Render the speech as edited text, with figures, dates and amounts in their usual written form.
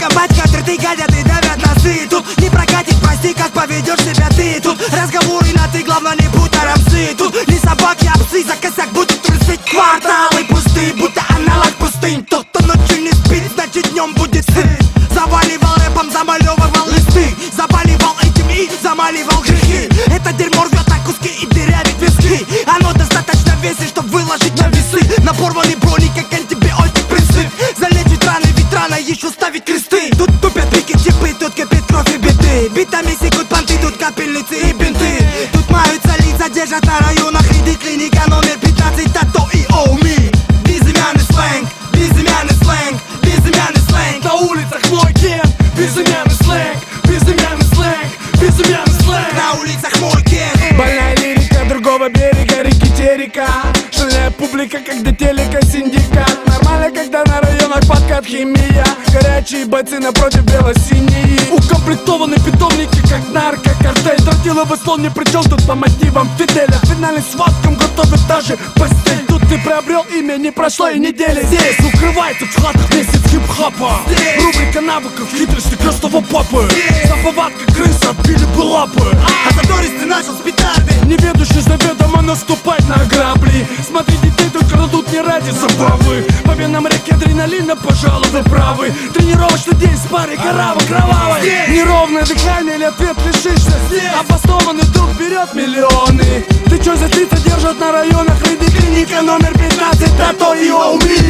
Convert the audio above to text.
батька, ты гадят и давят носы. Тут не прокатит, прости, как поведешь себя ты. Тут разговоры на ты, главное не будь рамсы. Тут не собаки, а псы, за косяк будут трусить. Кварталы пустые, будто аналог пустынь. Тот, кто ночью не спит, значит днем будет сыт. Заваливал рэпом, замалевывал листы. Заболевал этим и замаливал грехи. Это дерьмо рвет на куски и дырявит виски. Оно достаточно весит, чтоб выложить на весы. На порванный броник, как антибиотик присыпь. Залечить раны, ведь рано еще ставить кресты. Тут тупят пики типы, тут кипит кровь и биты. Битами секут понты, тут капельницы и бинты. Тут маются лица, держат на районах ряды. Клиника номер 15, тато и оуми. Безымянный сленг, безымянный сленг, безымянный сленг. На улицах мой ген, безымянный сленг, безымянный сленг, безымянный сленг. На улицах мой ген. Больная лирика другого берега реки Терека. Шальная публика, когда телека синдикат. Нормально, когда на районах подкат химия. Горячие бойцы напротив бело-синие. Укомплектованы питомники, как наркокартель. Тротиловый слон ни при чем тут по мотивам Фиделя. Финальным схваткам готовят даже постель. Тут ты приобрел имя, не прошло и недели. Здесь укрывается в хатах месяц хип-хопа. Рубрика навыков, хитрости крестного папы. За повадка крысы отбили бы лапы. А задористый начал с петарды. Неведущий заведомо наступать на грабли. Смотри, детей тут крадут не ради забавы. По венам реки адреналина, пожалуй, вы правы. Тренировочный день с парой кровавой. Неровное дыхание или ответ лишишься. Обоснованный дух берет миллионы. Ты чё за лица держат на районах ряды? Клиника номер 15, тато и оуми.